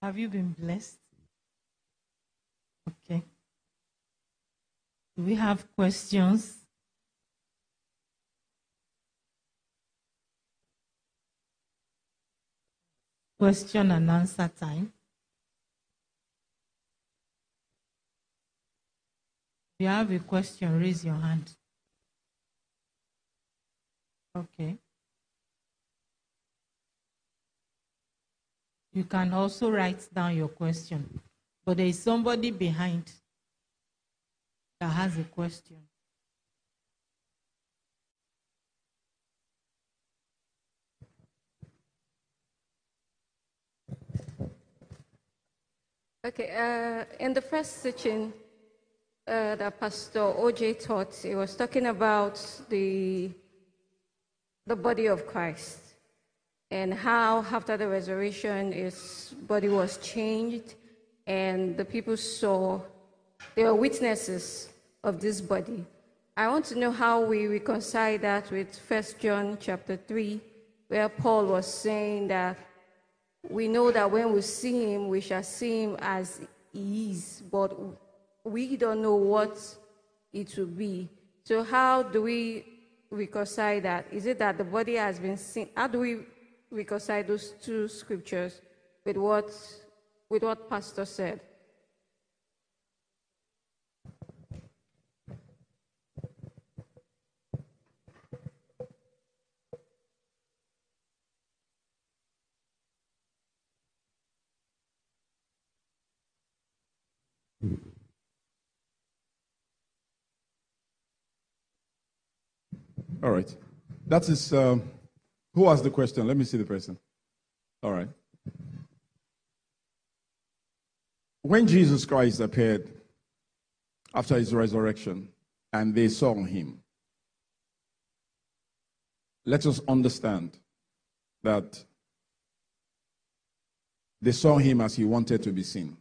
Have you been blessed? Okay. Do we have questions? Question and answer time. If you have a question, raise your hand. Okay. You can also write down your question. But there is somebody behind that has a question. Okay, in the first teaching that Pastor OJ taught, he was talking about the body of Christ and how after the resurrection his body was changed and the people saw, they were witnesses of this body. I want to know how we reconcile that with 1 John chapter 3, where Paul was saying that we know that when we see him, we shall see him as he is, but we don't know what it will be. So how do we reconcile that? Is it that the body has been seen? How do we reconcile those two scriptures with what Pastor said? All right. That is, who asked the question? Let me see the person. All right. When Jesus Christ appeared after his resurrection and they saw him, let us understand that they saw him as he wanted to be seen.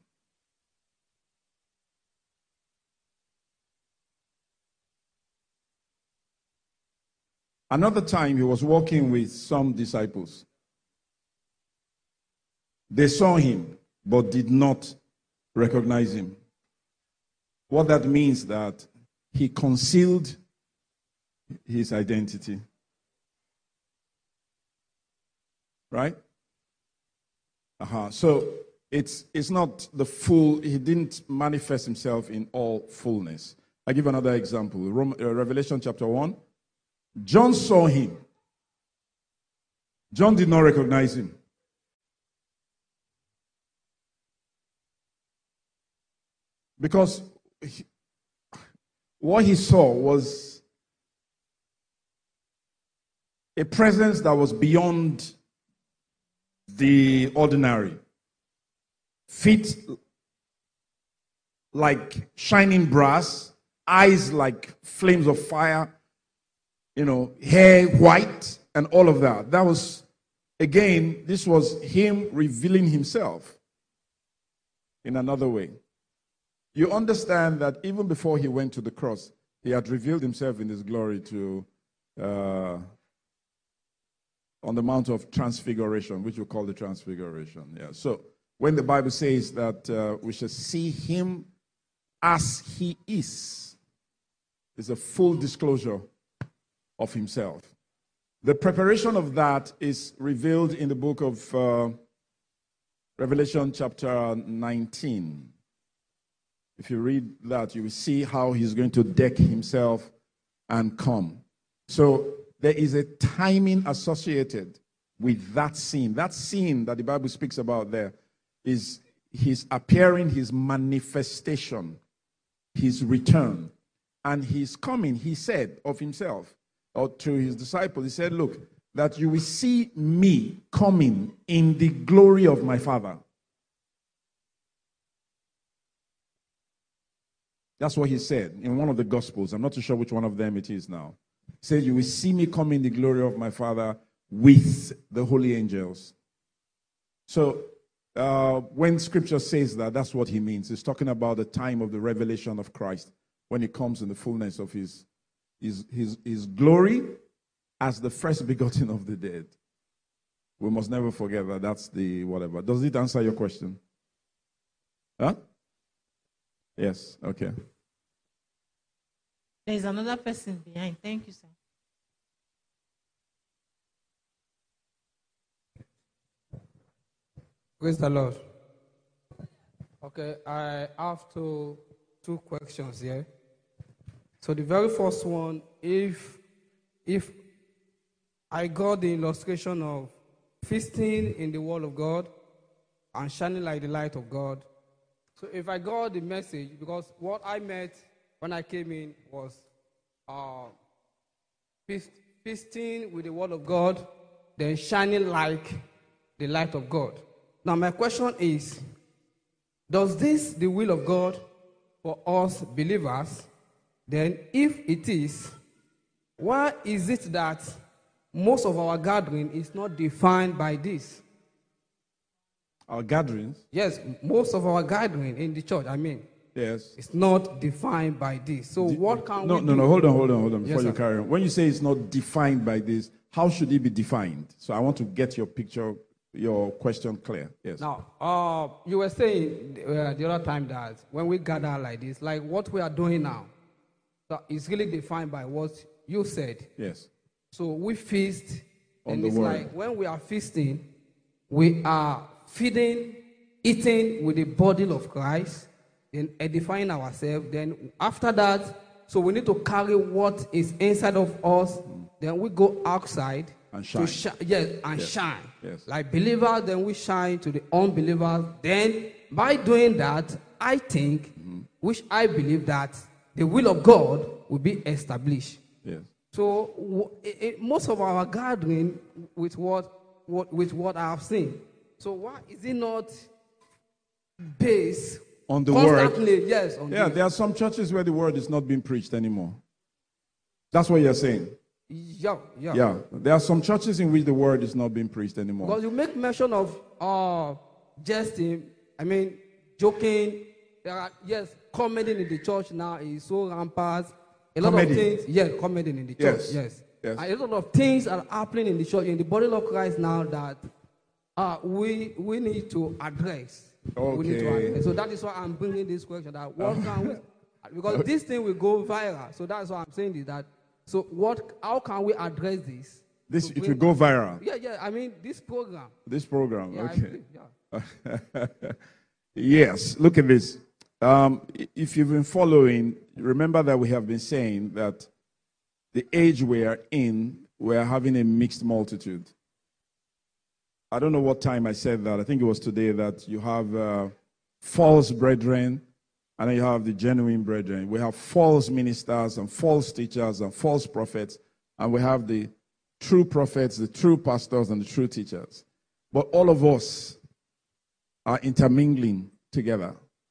Another time, he was walking with some disciples. They saw him, but did not recognize him. What that means that he concealed his identity. Right? So it's not the full, he didn't manifest himself in all fullness. I give another example. Revelation chapter 1. John saw him. John did not recognize him. Because what he saw was a presence that was beyond the ordinary. Feet like shining brass, eyes like flames of fire, hair white, and all of that. That was, again, this was him revealing himself in another way. You understand that even before he went to the cross, he had revealed himself in his glory to on the Mount of Transfiguration, which we call the Transfiguration. Yeah. So when the Bible says that we shall see him as he is, it's a full disclosure of himself. The preparation of that is revealed in the book of Revelation chapter 19. If you read that, you will see how he's going to deck himself and come. So there is a timing associated with that scene. That scene that the Bible speaks about there is his appearing, his manifestation, his return. And his coming, he said of himself, or to his disciples, he said, look, that you will see me coming in the glory of my Father. That's what he said in one of the Gospels. I'm not too sure which one of them it is now. He said, you will see me come in the glory of my Father with the holy angels. So when Scripture says that, that's what he means. It's talking about the time of the revelation of Christ, when he comes in the fullness of his glory as the first begotten of the dead. We must never forget that. That's the whatever. Does it answer your question? Huh? Yes, okay. There's another person behind. Thank you, sir. Praise the Lord. Okay, I have two questions here. So the very first one, if I got the illustration of feasting in the Word of God and shining like the light of God. So if I got the message, because what I met when I came in was feasting with the Word of God, then shining like the light of God. Now my question is, does this the will of God for us believers? Then if it is, why is it that most of our gathering is not defined by this? Our gatherings? Yes, most of our gathering in the church, Yes. it's not defined by this. So what can we do? No, hold on, before Yes, you sir. carry on. When you say it's not defined by this, how should it be defined? So I want to get your picture, your question clear. Yes. Now, you were saying the other time that when we gather like this, like what we are doing now, that is really defined by what you said. Yes. So we feast, On and the it's word. like when we are feasting, we are feeding, eating with the body of Christ, then edifying ourselves. Then after that, so we need to carry what is inside of us. Then we go outside And shine. Yes. Shine. Yes. Like believers, then we shine to the unbelievers. Then by doing that, I think, which I believe that the will of God will be established. Yes. So most of our gathering with what I have seen. So why is it not based On the constantly? word. Yes. There are some churches where the word is not being preached anymore. That's what you're saying. Yeah. There are some churches in which the word is not being preached anymore. Because you make mention of jesting, joking. Comedy in the church now is so rampant. A lot Comedy. of things, comedy in the church, yes. Yes. And a lot of things are happening in the church, in the body of Christ now that we need to address. Okay. We need to address. So that is why I'm bringing this question, that what can we, because this thing will go viral. So that's why I'm saying this, that, so how can we address this? It will go viral. Yeah, this program. This program, Yeah, okay. yeah. Yes, look at this. If you've been following, remember that we have been saying that the age we are in, we are having a mixed multitude. I don't know what time I said that. I think it was today that you have false brethren and then you have the genuine brethren. We have false ministers and false teachers and false prophets, and we have the true prophets, the true pastors, and the true teachers. But all of us are intermingling together.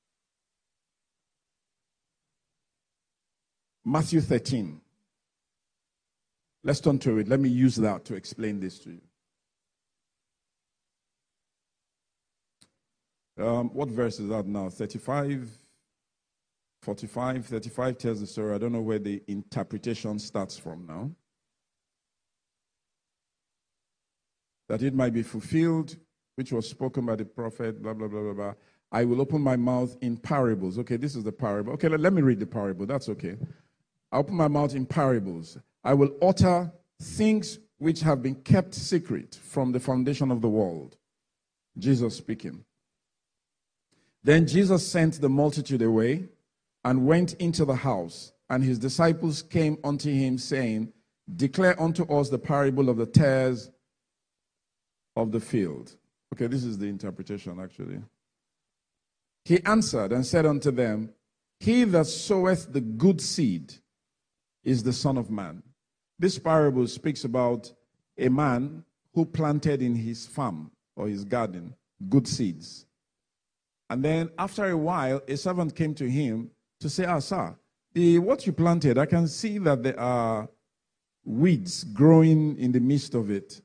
Matthew 13. Let's turn to it. Let me use that to explain this to you. What verse is that now? 35, 45, 35 tells the story. I don't know where the interpretation starts from now. That it might be fulfilled, which was spoken by the prophet, blah, blah, blah, blah, blah. I will open my mouth in parables. Okay, this is the parable. Okay, let me read the parable. That's okay. I open my mouth in parables. I will utter things which have been kept secret from the foundation of the world. Jesus speaking. Then Jesus sent the multitude away and went into the house, and his disciples came unto him, saying, Declare unto us the parable of the tares of the field. Okay, this is the interpretation, actually. He answered and said unto them, He that soweth the good seed is the Son of Man. This parable speaks about a man who planted in his farm or his garden good seeds. And then after a while, a servant came to him to say, sir, what you planted, I can see that there are weeds growing in the midst of it.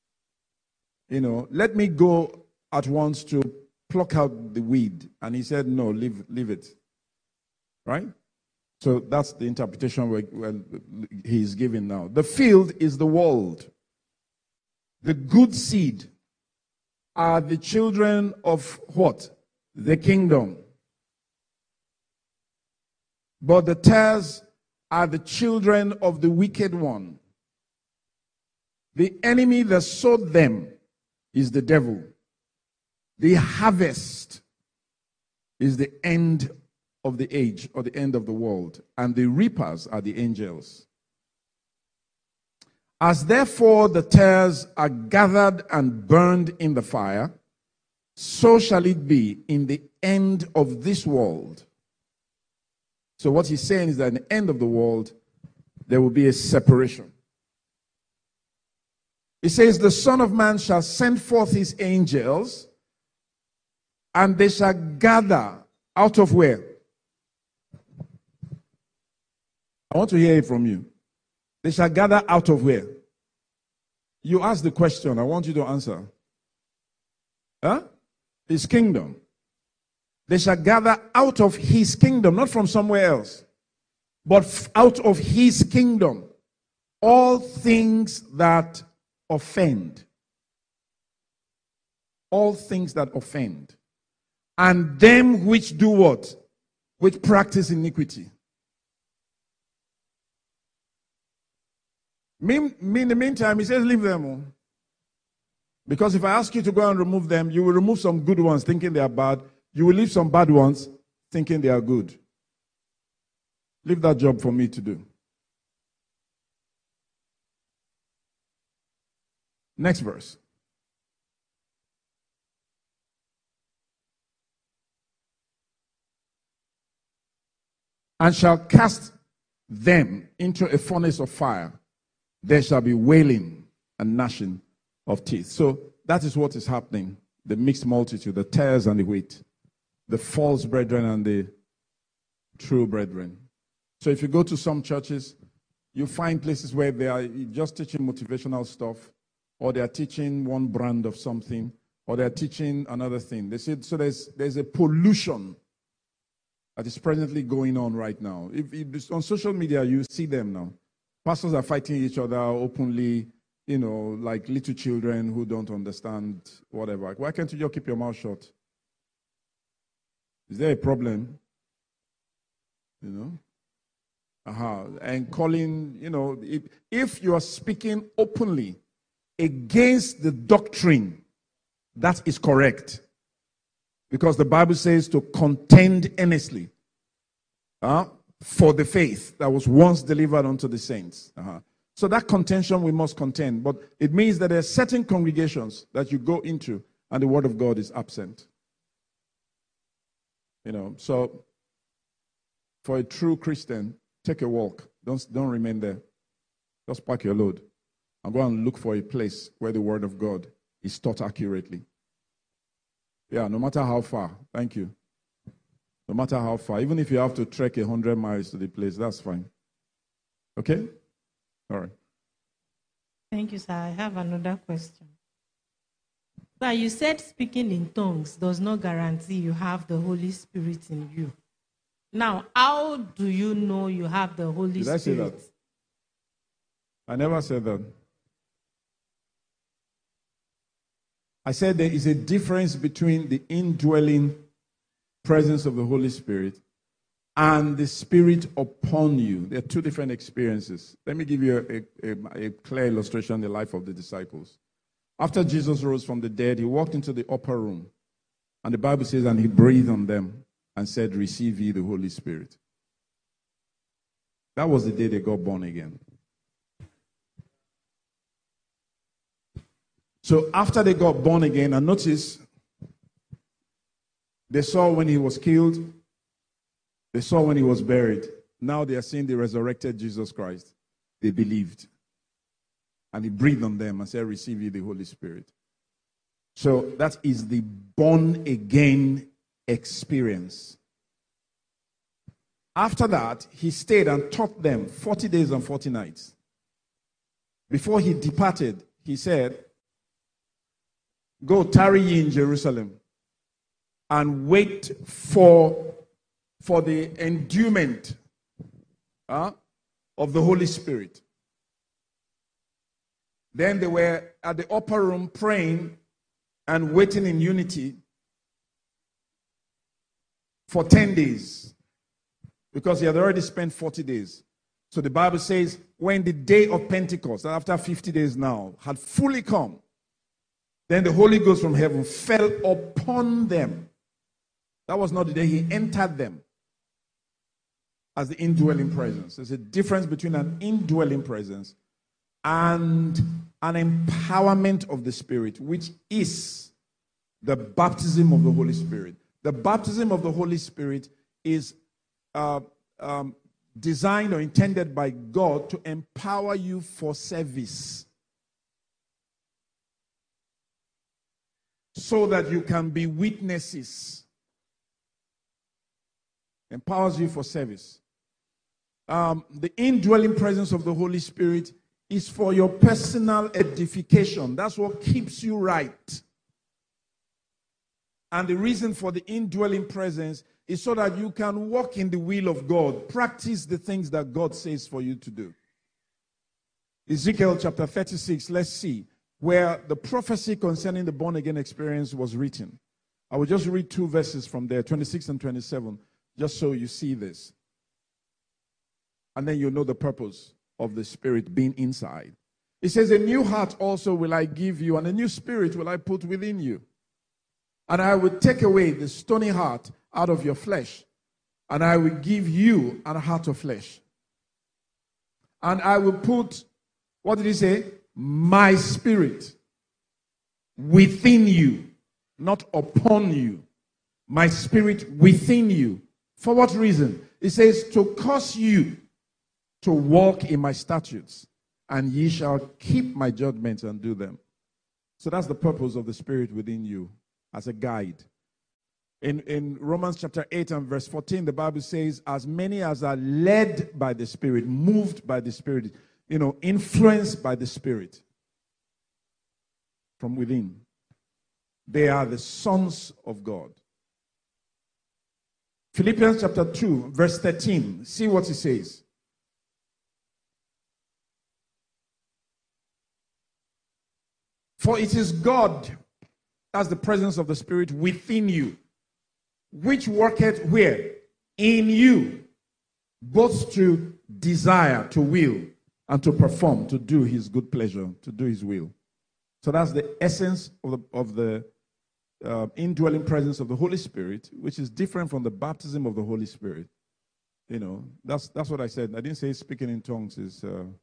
Let me go at once to pluck out the weed. And he said, no, leave it. Right? So that's the interpretation he's giving now. The field is the world. The good seed are the children of what? The kingdom. but the tares are the children of the wicked one. The enemy that sowed them is the devil. The harvest is the end of the age or the end of the world, and the reapers are the angels. As therefore the tares are gathered and burned in the fire, so shall it be in the end of this world. So what he's saying is that in the end of the world, there will be a separation. He says, the Son of Man shall send forth his angels, and they shall gather out of where? I want to hear it from you. They shall gather out of where? You ask the question. I want you to answer. His kingdom. They shall gather out of his kingdom, not from somewhere else, but out of his kingdom. All things that offend. All things that offend. And them which do what? Which practice iniquity. In the meantime, he says, leave them. Because if I ask you to go and remove them, you will remove some good ones thinking they are bad. You will leave some bad ones thinking they are good. Leave that job for me to do. Next verse. And shall cast them into a furnace of fire. There shall be wailing and gnashing of teeth. So that is what is happening. The mixed multitude, the tares and the wheat, the false brethren and the true brethren. So if you go to some churches, you find places where they are just teaching motivational stuff, or they are teaching one brand of something, or they are teaching another thing. They said, so there's a pollution that is presently going on right now. If on social media, you see them now. Pastors are fighting each other openly, like little children who don't understand whatever. Why can't you just keep your mouth shut? Is there a problem? And calling, if you are speaking openly against the doctrine, that is correct. Because the Bible says to contend earnestly for the faith that was once delivered unto the saints. So that contention we must contend. But it means that there are certain congregations that you go into and the word of God is absent. So for a true Christian, take a walk. Don't remain there. Just pack your load and go and look for a place where the word of God is taught accurately. Yeah, no matter how far. Thank you. No matter how far. Even if you have to trek 100 miles to the place, that's fine. Okay? All right. Thank you, sir. I have another question. Sir, you said speaking in tongues does not guarantee you have the Holy Spirit in you. Now, how do you know you have the Holy Spirit? Did I say that? I never said that. I said there is a difference between the indwelling presence of the Holy Spirit and the Spirit upon you. There are two different experiences. Let me give you a clear illustration in the life of the disciples. After Jesus rose from the dead, he walked into the upper room. And the Bible says, and he breathed on them and said, receive ye the Holy Spirit. That was the day they got born again. So after they got born again, and notice, they saw when he was killed, they saw when he was buried. Now they are seeing the resurrected Jesus Christ. They believed. And he breathed on them and said, receive ye the Holy Spirit. So that is the born again experience. After that, he stayed and taught them 40 days and 40 nights. Before he departed, he said, go tarry ye in Jerusalem and wait for the endowment of the Holy Spirit. Then they were at the upper room praying and waiting in unity for 10 days. because he had already spent 40 days. So the Bible says, when the day of Pentecost, after 50 days now, had fully come, then the Holy Ghost from heaven fell upon them. That was not the day he entered them as the indwelling presence. There's a difference between an indwelling presence and an empowerment of the Spirit, which is the baptism of the Holy Spirit. The baptism of the Holy Spirit is designed or intended by God to empower you for service, so that you can be witnesses. Empowers you for service. The indwelling presence of the Holy Spirit is for your personal edification. That's what keeps you right. And the reason for the indwelling presence is so that you can walk in the will of God, practice the things that God says for you to do. Ezekiel chapter 36, let's see, where the prophecy concerning the born-again experience was written. I will just read 2 verses from there, 26 and 27, just so you see this. And then you'll know the purpose of the Spirit being inside. It says, a new heart also will I give you, and a new spirit will I put within you. And I will take away the stony heart out of your flesh, and I will give you a heart of flesh. And I will put, what did he say? My spirit within you, not upon you. My spirit within you. For what reason? It says, to cause you to walk in my statutes, and ye shall keep my judgments and do them. So that's the purpose of the Spirit within you, as a guide. In Romans chapter 8 and verse 14, the Bible says, as many as are led by the Spirit, moved by the Spirit, influenced by the Spirit from within, they are the sons of God. Philippians chapter 2, verse 13, see what it says. For it is God, that's the presence of the Spirit within you, which worketh where? In you, both to desire, to will, and to perform, to do his good pleasure, to do his will. So that's the essence of the indwelling presence of the Holy Spirit, which is different from the baptism of the Holy Spirit. That's what I said. I didn't say speaking in tongues is...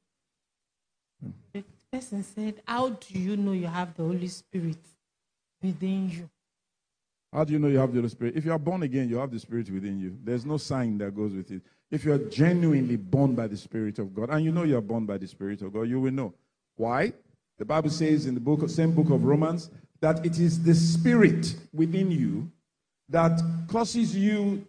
The person said, how do you know you have the Holy Spirit within you? How do you know you have the Holy Spirit? If you are born again, you have the Spirit within you. There's no sign that goes with it. If you are genuinely born by the Spirit of God, and you know you are born by the Spirit of God, you will know. Why? The Bible says in the same book of Romans that it is the Spirit within you that causes you...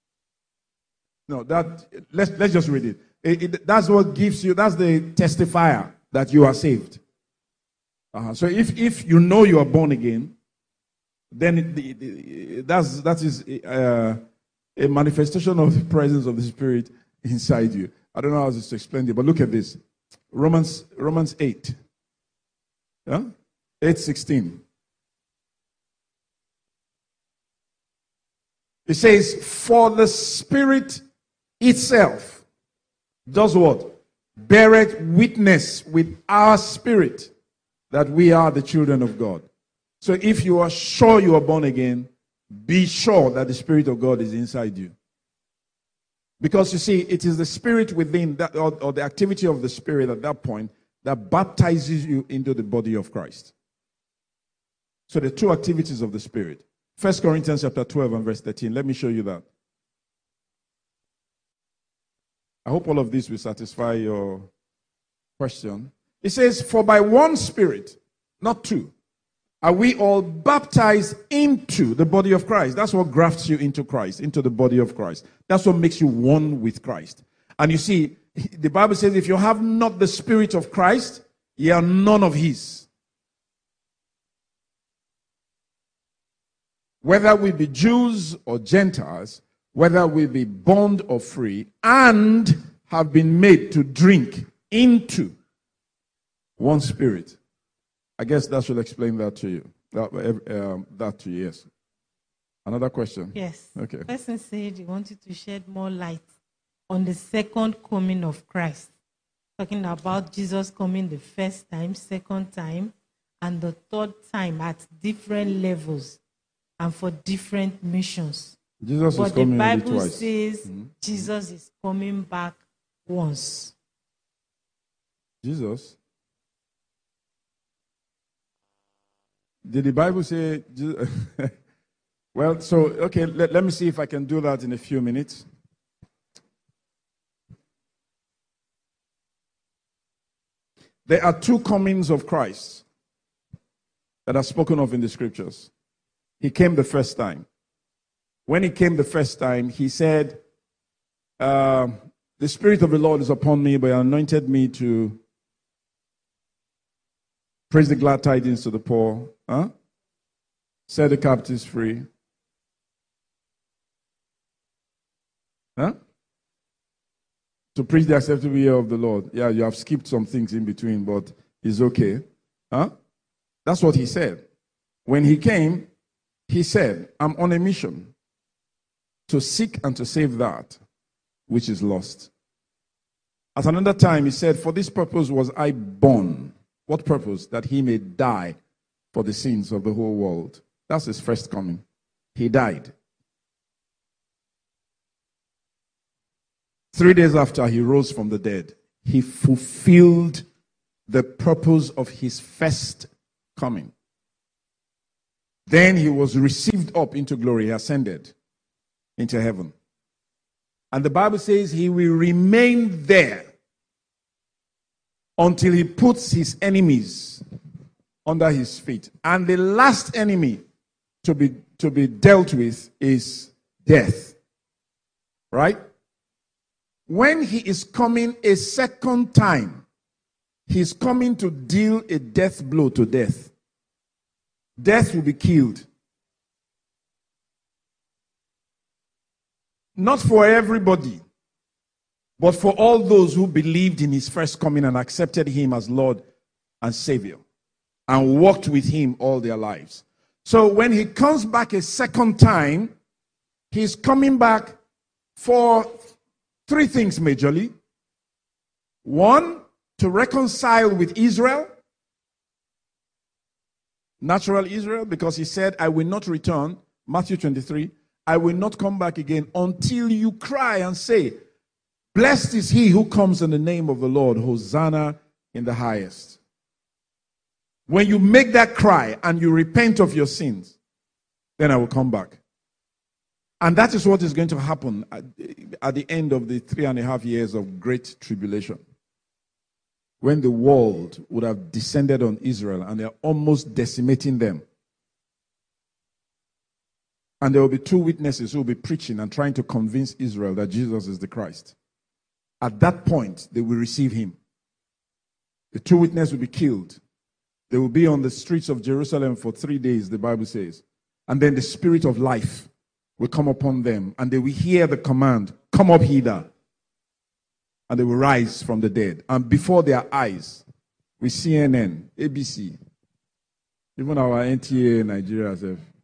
Let's just read it. That's what gives you, that's the testifier that you are saved. So if you know you are born again, then that is a manifestation of the presence of the Spirit inside you. I don't know how to explain it, but look at this. Romans 8. 8:16. It says, for the Spirit itself does what? Beareth witness with our spirit that we are the children of God. So if you are sure you are born again, be sure that the Spirit of God is inside you. Because you see, it is the Spirit within that, or the activity of the Spirit at that point, that baptizes you into the body of Christ. So the two activities of the Spirit. 1 Corinthians chapter 12 and verse 13. Let me show you that. I hope all of this will satisfy your question. It says, for by one Spirit, not two, are we all baptized into the body of Christ. That's what grafts you into Christ, into the body of Christ. That's what makes you one with Christ. And you see, the Bible says, if you have not the Spirit of Christ, ye are none of his. Whether we be Jews or Gentiles, whether we be bond or free, and have been made to drink into one Spirit. I guess that should explain that to you. That to you, yes. Another question? Yes. Okay. The person said he wanted to shed more light on the second coming of Christ. Talking about Jesus coming the first time, second time, and the third time at different levels and for different missions. Jesus But is the coming only Bible twice. says Jesus is coming back once. Jesus? Did the Bible say... Well, so, okay, let me see if I can do that in a few minutes. There are two comings of Christ that are spoken of in the scriptures. He came the first time. When he came the first time, he said, the Spirit of the Lord is upon me, but he anointed me to preach the glad tidings to the poor, set the captives free. To preach the acceptable year of the Lord. Yeah, you have skipped some things in between, but it's okay. That's what he said. When he came, he said, I'm on a mission to seek and to save that which is lost. At another time, he said, for this purpose was I born. What purpose? That he may die for the sins of the whole world. That's his first coming. He died. 3 days after he rose from the dead, he fulfilled the purpose of his first coming. Then he was received up into glory, he ascended into heaven. And the Bible says he will remain there until he puts his enemies under his feet. And the last enemy to be dealt with is death. Right? When he is coming a second time, he's coming to deal a death blow to death. Death will be killed. Not for everybody, but for all those who believed in his first coming and accepted him as Lord and Savior and walked with him all their lives. So when he comes back a second time, he's coming back for three things majorly. One, to reconcile with Israel, natural Israel, because he said, I will not return, Matthew 23, I will not come back again until you cry and say, blessed is he who comes in the name of the Lord, Hosanna in the highest. When you make that cry and you repent of your sins, then I will come back. And that is what is going to happen at the end of the 3.5 years of great tribulation. When the world would have descended on Israel and they're almost decimating them. And there will be two witnesses who will be preaching and trying to convince Israel that Jesus is the Christ. At that point, they will receive him. The two witnesses will be killed. They will be on the streets of Jerusalem for 3 days, the Bible says. And then the Spirit of life will come upon them, and they will hear the command, come up hither. And they will rise from the dead. And before their eyes, with CNN, ABC, even our NTA Nigeria,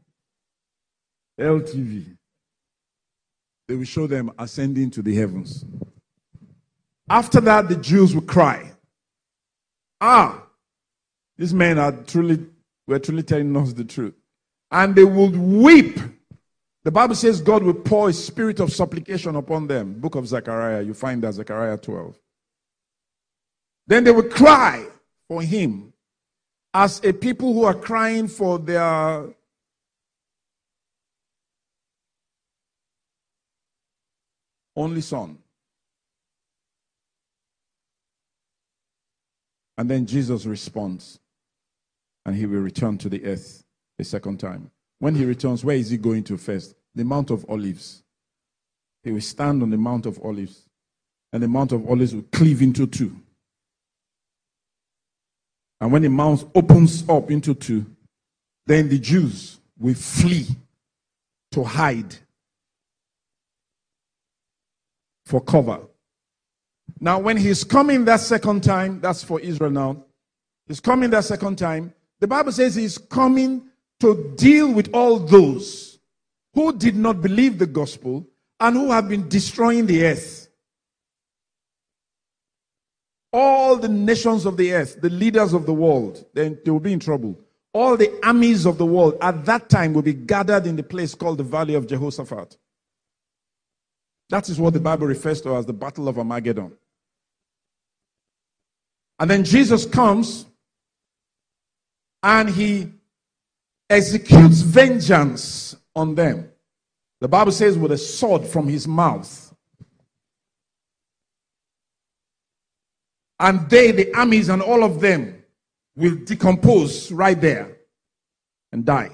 LTV, they will show them ascending to the heavens. After that, the Jews will cry, these men were truly telling us the truth. And they would weep. The Bible says God will pour a spirit of supplication upon them. Book of Zechariah, you find that, Zechariah 12. Then they will cry for him as a people who are crying for their only son. And then Jesus responds, and he will return to the earth a second time. When he returns, where is he going to first? The Mount of Olives. He will stand on the Mount of Olives, and the Mount of Olives will cleave into two. And when the mount opens up into two, then the Jews will flee to hide for cover. Now, when he's coming that second time, that's for Israel now. He's coming that second time. The Bible says he's coming to deal with all those who did not believe the gospel and who have been destroying the earth all the nations of the earth, the leaders of the world, then they will be in trouble. All the armies of the world at that time will be gathered in the place called the Valley of Jehoshaphat. That is what the Bible refers to as the Battle of Armageddon. And then Jesus comes and he executes vengeance on them. The Bible says with a sword from his mouth. And they, the armies and all of them, will decompose right there and die.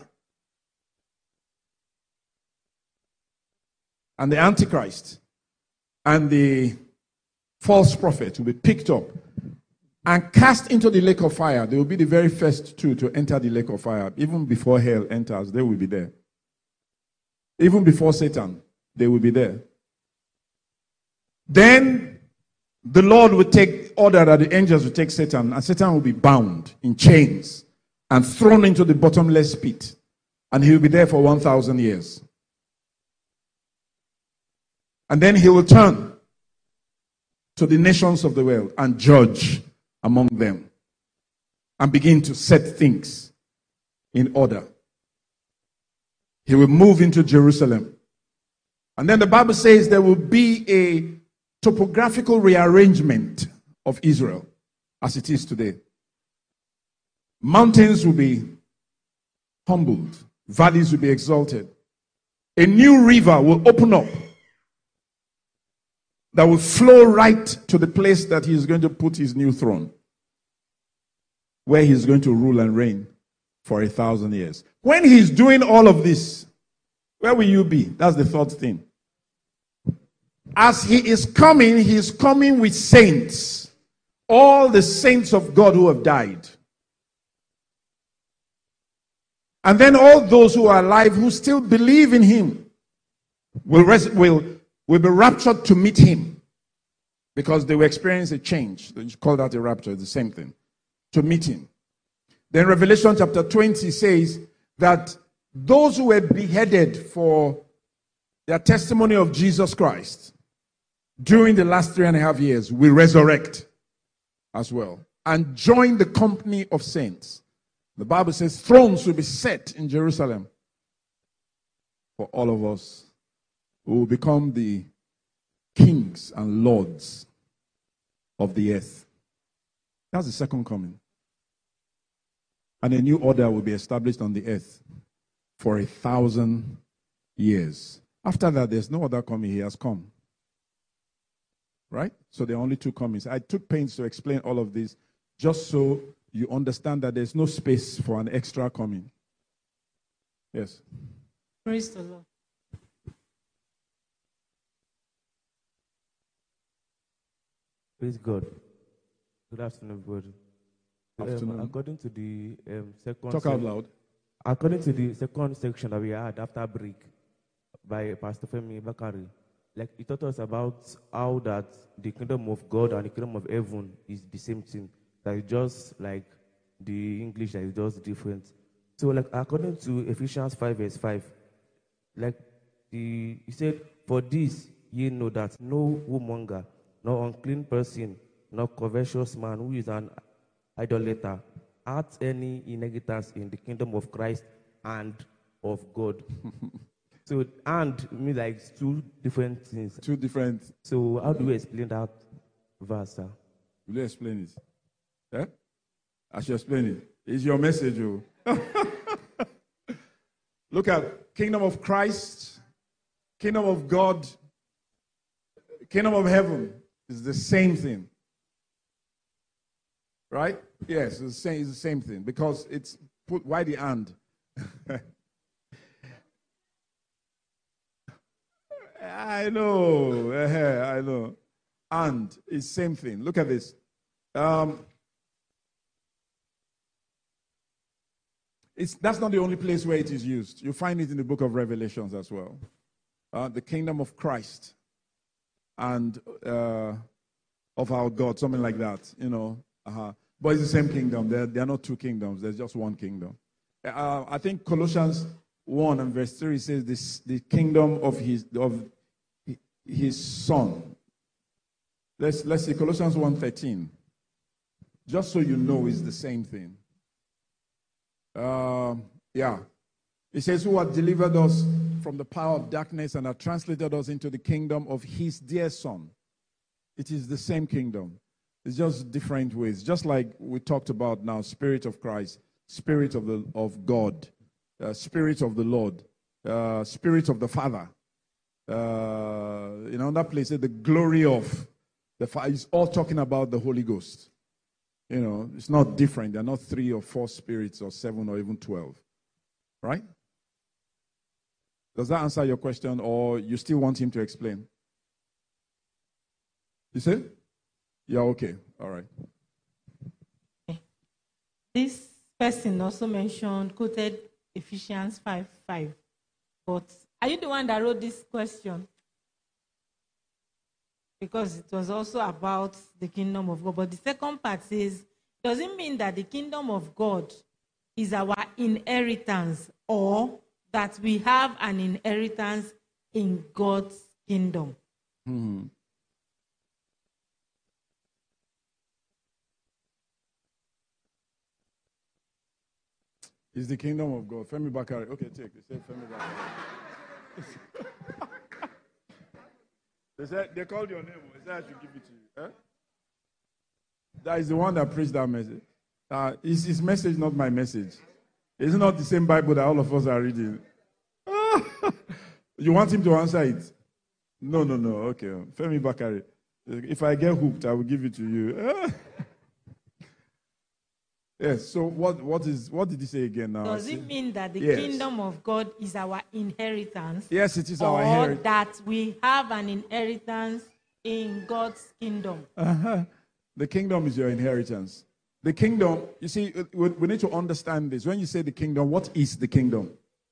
And the Antichrist and the false prophet will be picked up and cast into the lake of fire. They will be the very first two to enter the lake of fire. Even before hell enters, they will be there. Even before Satan, they will be there. Then the Lord will take order that the angels will take Satan, and Satan will be bound in chains and thrown into the bottomless pit. And he will be there for 1,000 years. And then he will turn to the nations of the world and judge among them and begin to set things in order. He will move into Jerusalem. And then the Bible says there will be a topographical rearrangement of Israel as it is today. Mountains will be humbled. Valleys will be exalted. A new river will open up that will flow right to the place that he is going to put his new throne, where he is going to rule and reign for 1,000 years. When he's doing all of this, where will you be? That's the third thing. As he is coming with saints, all the saints of God who have died. And then all those who are alive who still believe in him will be raptured to meet him, because they will experience a change. You call that a rapture, it's the same thing. To meet him. Then Revelation chapter 20 says that those who were beheaded for their testimony of Jesus Christ during the last 3.5 years will resurrect as well and join the company of saints. The Bible says thrones will be set in Jerusalem for all of us who will become the kings and lords of the earth. That's the second coming. And a new order will be established on the earth for 1,000 years. After that, there's no other coming. He has come. Right? So there are only two comings. I took pains to explain all of this just so you understand that there's no space for an extra coming. Yes. Praise the Lord. Praise God. Good afternoon, everybody. Afternoon. According to the second... Talk out loud. According to the second section that we had after break by Pastor Femi Bakari, like he taught us about how that the kingdom of God and the kingdom of heaven is the same thing. That is just like the English that is just different. So like according to Ephesians 5 verse 5, like he said, "For this ye know that no womonger, no unclean person, no covetous man who is an idolater hath any inheritance in the kingdom of Christ and of God." So, and means like two different things. Two different. So, how do we explain that verse, sir? Will you explain it? Eh? I should explain it. It's your message, oh. Look at kingdom of Christ, kingdom of God, kingdom of heaven is the same thing. Right? Yes, it's the same thing because it's put, why the and? I know. I know. And it's same thing. Look at this. That's not the only place where it is used. You find it in the book of Revelations as well. The kingdom of Christ and of our God, something like that, you know. But it's the same kingdom. There are not two kingdoms. There's just one kingdom. I think Colossians 1 and verse 3 says this: the kingdom of his son. Let's see Colossians 1:13. Just so you know, it's the same thing. Yeah. It says, who has delivered us from the power of darkness and has translated us into the kingdom of his dear Son. It is the same kingdom. It's just different ways. Just like we talked about now, Spirit of Christ, Spirit of God, Spirit of the Lord, Spirit of the Father. In another place, the glory of the Father. It's all talking about the Holy Ghost. You know, it's not different. They're not 3 or 4 spirits or 7 or even 12. Right? Does that answer your question, or you still want him to explain? You see? Yeah, okay. All right. This person also quoted Ephesians 5:5. But are you the one that wrote this question? Because it was also about the kingdom of God. But the second part says, does it mean that the kingdom of God is our inheritance, or that we have an inheritance in God's kingdom? Mm-hmm. It's the kingdom of God. Femi Bakari. Okay, take it. Say Femi Bakari. They called your name. They said I should give it to you. Eh? That is the one that preached that message. It's his message, not my message. It's not the same Bible that all of us are reading. You want him to answer it? No. Okay. Femi Bakari. If I get hooked, I will give it to you. Yes, so what did he say again now? Does it mean that the kingdom of God is our inheritance? Yes, it is our inheritance. Or that we have an inheritance in God's kingdom? The kingdom is your inheritance. The kingdom, you see, we need to understand this. When you say the kingdom, what is the kingdom?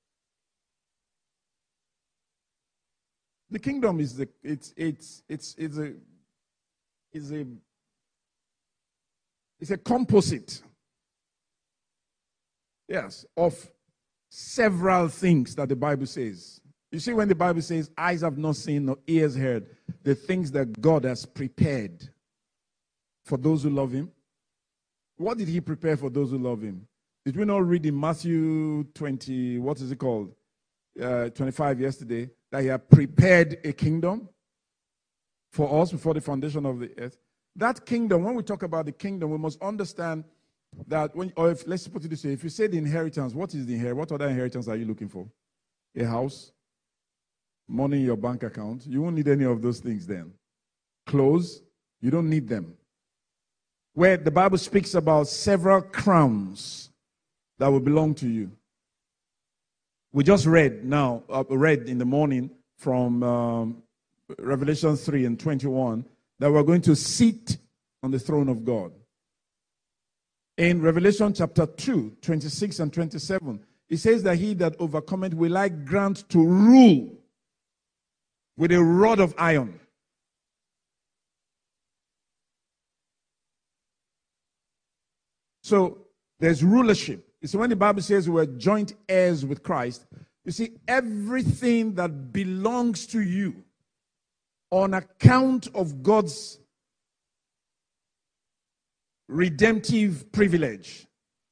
The kingdom is it's a composite. Yes, of several things that the Bible says. You see, when the Bible says, eyes have not seen, nor ears heard, the things that God has prepared for those who love him. What did he prepare for those who love him? Did we not read in Matthew 20, 25 yesterday, that he had prepared a kingdom for us before the foundation of the earth? That kingdom, when we talk about the kingdom, we must understand that let's put it this way, if you say the inheritance, what is the inheritance? What other inheritance are you looking for? A house? Money in your bank account? You won't need any of those things then. Clothes? You don't need them. Where the Bible speaks about several crowns that will belong to you. We just read in the morning from Revelation 3:21 that we're going to sit on the throne of God. In Revelation chapter 2, 26 and 27, it says that he that overcometh will I grant to rule with a rod of iron. So there's rulership. You see, when the Bible says we're joint heirs with Christ, you see, everything that belongs to you on account of God's redemptive privilege.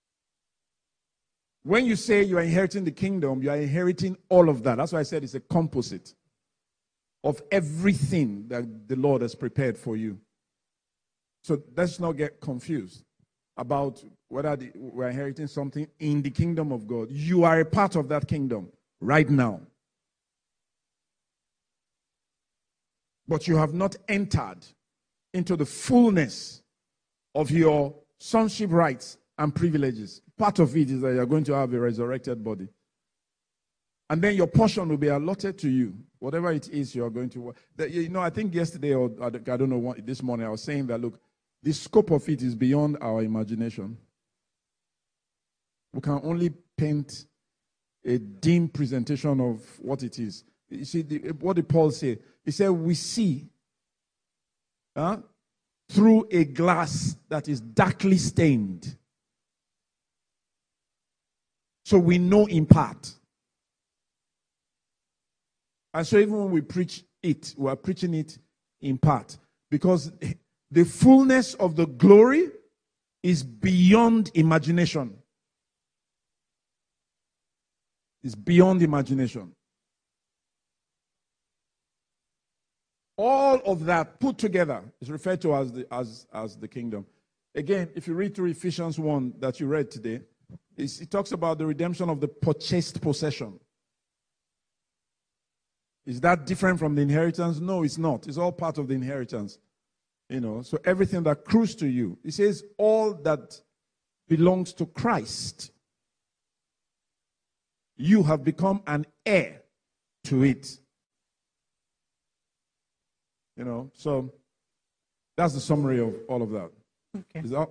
When you say you are inheriting the kingdom, you are inheriting all of that. That's why I said it's a composite of everything that the Lord has prepared for you. So let's not get confused about whether we're inheriting something in the kingdom of God. You are a part of that kingdom right now. But you have not entered into the fullness of your sonship rights and privileges. Part of it is that you're going to have a resurrected body. And then your portion will be allotted to you. Whatever it is you are going to work. I think yesterday, or I don't know, this morning, I was saying that, look, the scope of it is beyond our imagination. We can only paint a dim presentation of what it is. You see, what did Paul say? He said, we see through a glass that is darkly stained. So we know in part. And so even when we preach it, we are preaching it in part. Because the fullness of the glory is beyond imagination. It's beyond imagination. All of that put together is referred to as the kingdom. Again, if you read through Ephesians 1 that you read today, it talks about the redemption of the purchased possession. Is that different from the inheritance? No, it's not. It's all part of the inheritance. So everything that accrues to you. It says all that belongs to Christ. You have become an heir to it. So that's the summary of all of that. Okay. Is that?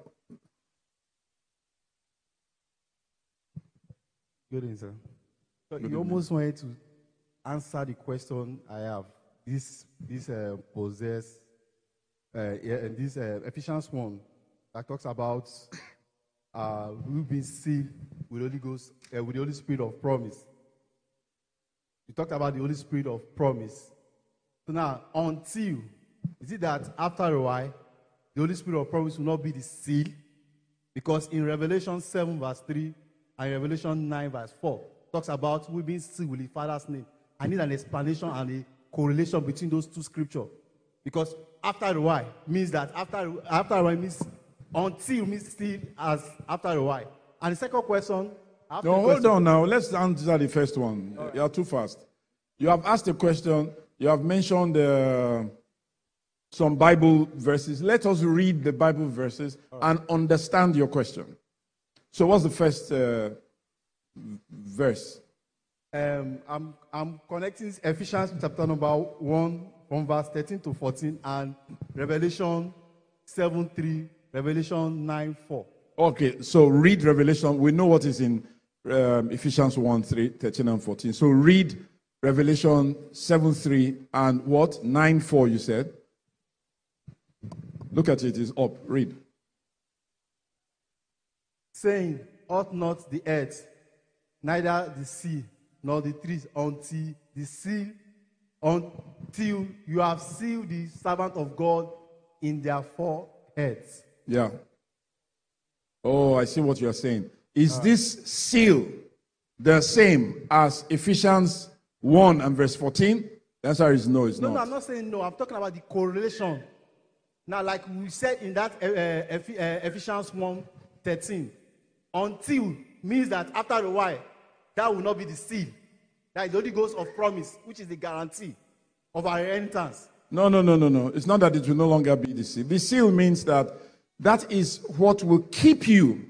Good evening, sir. So Good you evening. almost wanted to answer the question I have. This possess, and this Ephesians 1 that talks about we've been sealed with the Holy Ghost, with the Holy Spirit of promise. You talked about the Holy Spirit of promise. So now, is it that after a while, the Holy Spirit of promise will not be the seal? Because in Revelation 7 verse 3 and Revelation 9 verse 4, talks about we being sealed with the Father's name. I need an explanation and a correlation between those two scriptures. Because after a while means that after a while means until means still as after a while. And the second question. No, hold on now. Let's answer the first one. Right. You are too fast. You have asked a question. You have mentioned some Bible verses. Let us read the Bible verses and understand your question. So what's the first verse? I'm connecting Ephesians chapter number 1 from verse 13 to 14 and Revelation 7:3, Revelation 9:4. Okay, so read Revelation. We know what is in Ephesians 1:3, 13 and 14. So read Revelation 7:3 and what? 9:4 you said. Look at it, it's up. Read. Saying, ought not the earth, neither the sea, nor the trees, until you have sealed the servant of God in their foreheads. Yeah. Oh, I see what you are saying. Is this seal the same as Ephesians 1 and verse 14? The answer is no, it's not. No, I'm not saying no. I'm talking about the correlation. Now, like we said in that Ephesians 1:13, until means that after a while, that will not be the seal. That is the Holy Ghost of promise, which is the guarantee of our inheritance. No. It's not that it will no longer be the seal. The seal means that is what will keep you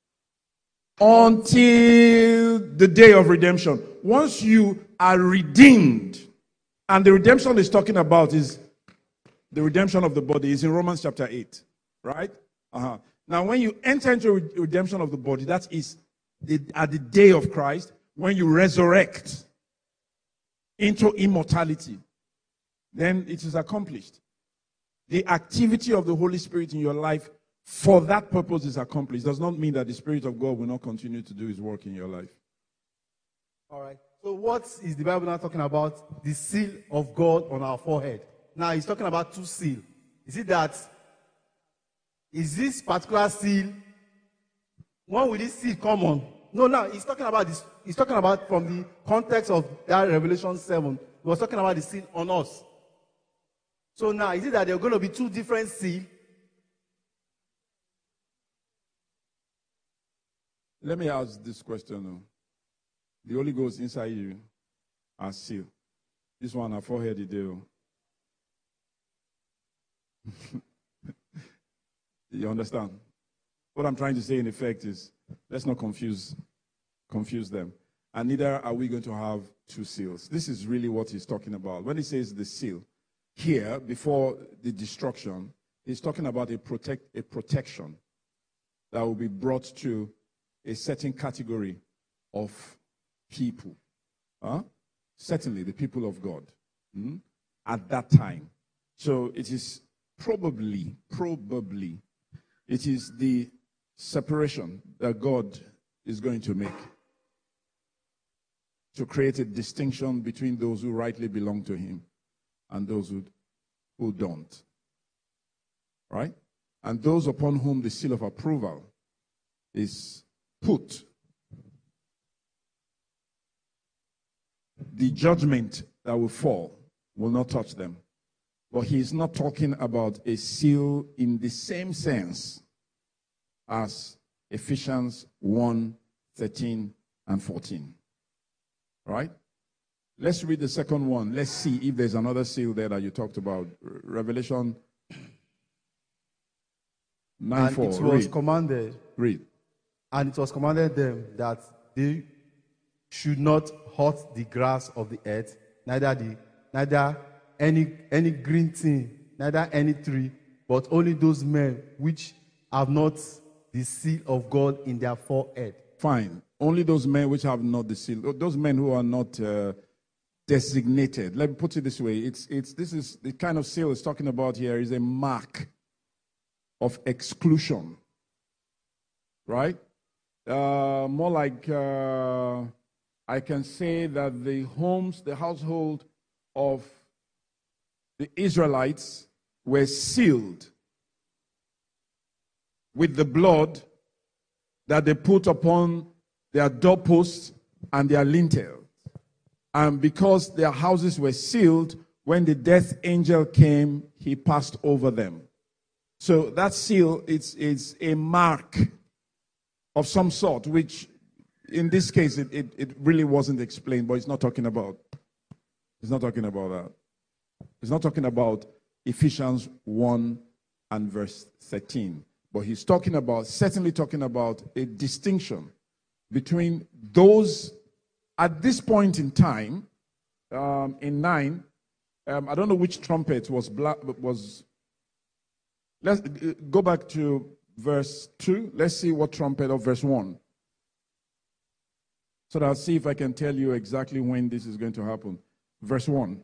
until the day of redemption. Once you are redeemed, and the redemption is talking about is the redemption of the body, is in Romans chapter 8, right? Now, when you enter into redemption of the body, that is at the day of Christ, when you resurrect into immortality, then it is accomplished. The activity of the Holy Spirit in your life for that purpose is accomplished. Does not mean that the Spirit of God will not continue to do His work in your life. All right. So what is the Bible now talking about? The seal of God on our forehead. Now, he's talking about two seals. Is this particular seal, when will this seal come on? No, he's talking about this. He's talking about from the context of that Revelation 7. He was talking about the seal on us. So now, is it that there are going to be two different seals? Let me ask this question. The Holy Ghost inside you are sealed. This one, our forehead, the deal. You understand? What I'm trying to say in effect is, let's not confuse them. And neither are we going to have two seals. This is really what he's talking about. When he says the seal, here, before the destruction, he's talking about a protection that will be brought to a certain category of people. Certainly the people of God at that time. So it is probably, it is the separation that God is going to make to create a distinction between those who rightly belong to Him and those who don't. Right? and those upon whom the seal of approval is put, the judgment that will fall will not touch them. But he is not talking about a seal in the same sense as Ephesians 1:13 and 14. Right? Let's read the second one. Let's see if there's another seal there that you talked about. Revelation 9:4. And it was commanded. Read. And it was commanded them that they should not hurt the grass of the earth, neither any green thing, neither any tree, but only those men which have not the seal of God in their forehead. Fine. Only those men which have not the seal. Those men who are not designated. Let me put it this way. This is the kind of seal it's talking about here is a mark of exclusion. Right? More like I can say that the household of the Israelites were sealed with the blood that they put upon their doorposts and their lintel. And because their houses were sealed, when the death angel came, he passed over them. So that seal is a mark of some sort, which in this case it really wasn't explained, but it's not talking about that. He's not talking about Ephesians 1 and verse 13. But he's certainly talking about a distinction between those at this point in time, in 9, I don't know which trumpet was. Let's go back to verse 2. Let's see what trumpet of verse 1. So that I'll see if I can tell you exactly when this is going to happen. Verse 1.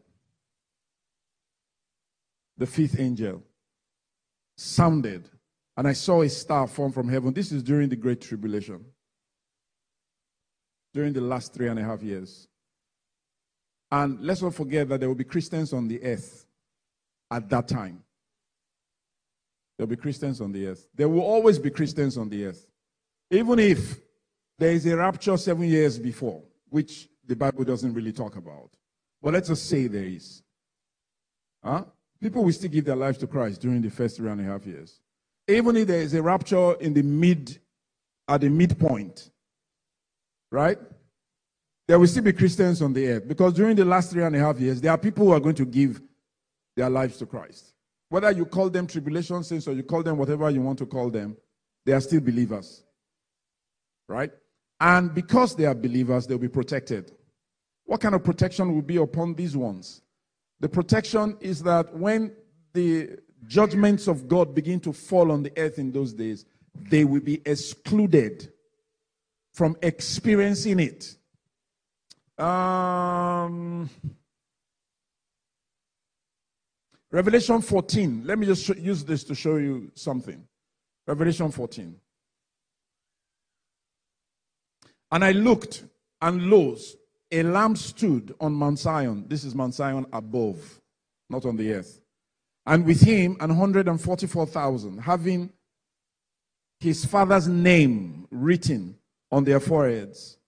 The fifth angel sounded, and I saw a star form from heaven. This is during the Great Tribulation, during the last 3.5 years. And let's not forget that there will be Christians on the earth at that time. There will be Christians on the earth. There will always be Christians on the earth. Even if there is a rapture 7 years before, which the Bible doesn't really talk about. But let's just say there is. People will still give their lives to Christ during the first 3.5 years. Even if there is a rapture at the midpoint, right? There will still be Christians on the earth. Because during the last 3.5 years, there are people who are going to give their lives to Christ. Whether you call them tribulation saints or you call them whatever you want to call them, they are still believers. Right? And because they are believers, they'll be protected. What kind of protection will be upon these ones? The protection is that when the judgments of God begin to fall on the earth in those days, they will be excluded from experiencing it. Revelation 14. Let me just use this to show you something. Revelation 14. And I looked, and lo, a lamb stood on Mount Zion. This is Mount Zion above, not on the earth. And with him 144,000, having his father's name written on their foreheads.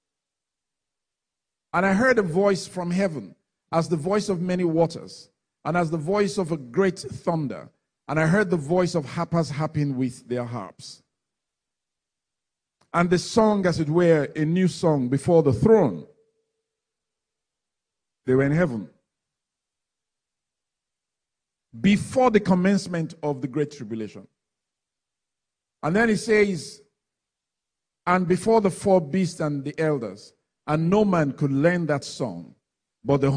And I heard a voice from heaven, as the voice of many waters, and as the voice of a great thunder. And I heard the voice of harpers harping with their harps. And they sung, as it were, a new song before the throne. They were in heaven. Before the commencement of the Great Tribulation. And then he says, and before the four beasts and the elders, and no man could learn that song, but the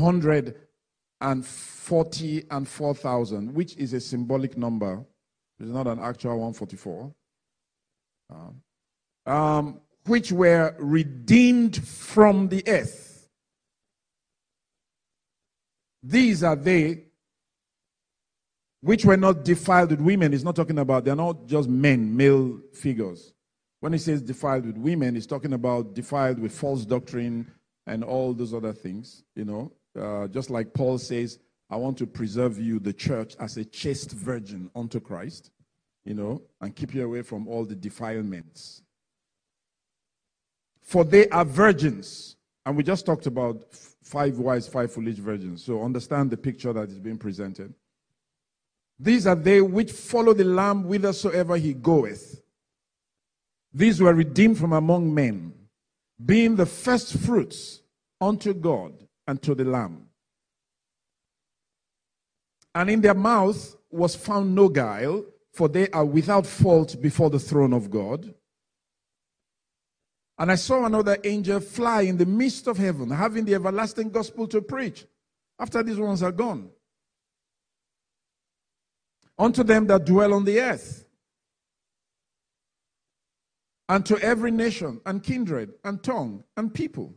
144,000, which is a symbolic number. It's not an actual 144. Which were redeemed from the earth. These are they which were not defiled with women. He's not talking about, they're not just men, male figures. When he says defiled with women, he's talking about defiled with false doctrine and all those other things, just like Paul says, I want to preserve you, the church, as a chaste virgin unto Christ. and keep you away from all the defilements. For they are virgins. And we just talked about 5 wise, 5 foolish virgins. So understand the picture that is being presented. These are they which follow the Lamb whithersoever he goeth. These were redeemed from among men, being the first fruits unto God and to the Lamb. And in their mouth was found no guile, for they are without fault before the throne of God. And I saw another angel fly in the midst of heaven, having the everlasting gospel to preach, after these ones are gone, unto them that dwell on the earth, and to every nation, and kindred, and tongue, and people,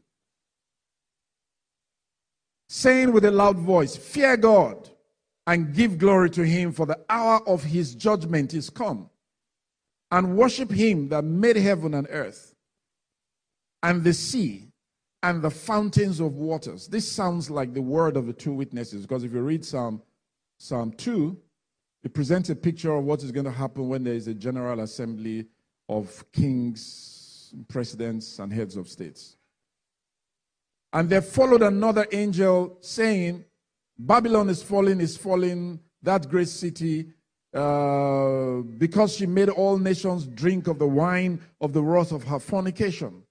saying with a loud voice, Fear God, and give glory to him, for the hour of his judgment is come. And worship him that made heaven and earth, and the sea, and the fountains of waters. This sounds like the word of the 2 witnesses, because if you read Psalm 2, it presents a picture of what is going to happen when there is a general assembly of kings, presidents, and heads of states. And there followed another angel saying, Babylon is falling, that great city, because she made all nations drink of the wine of the wrath of her fornication.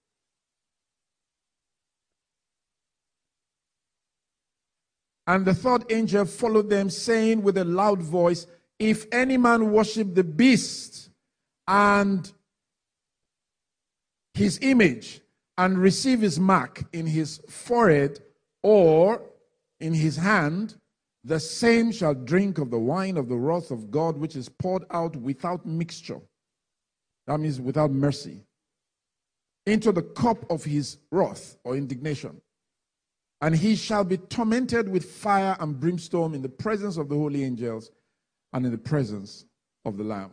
And the 3rd angel followed them, saying with a loud voice, If any man worship the beast and his image, and receive his mark in his forehead or in his hand, the same shall drink of the wine of the wrath of God, which is poured out without mixture. That means without mercy. Into the cup of his wrath or indignation. And he shall be tormented with fire and brimstone in the presence of the holy angels and in the presence of the Lamb.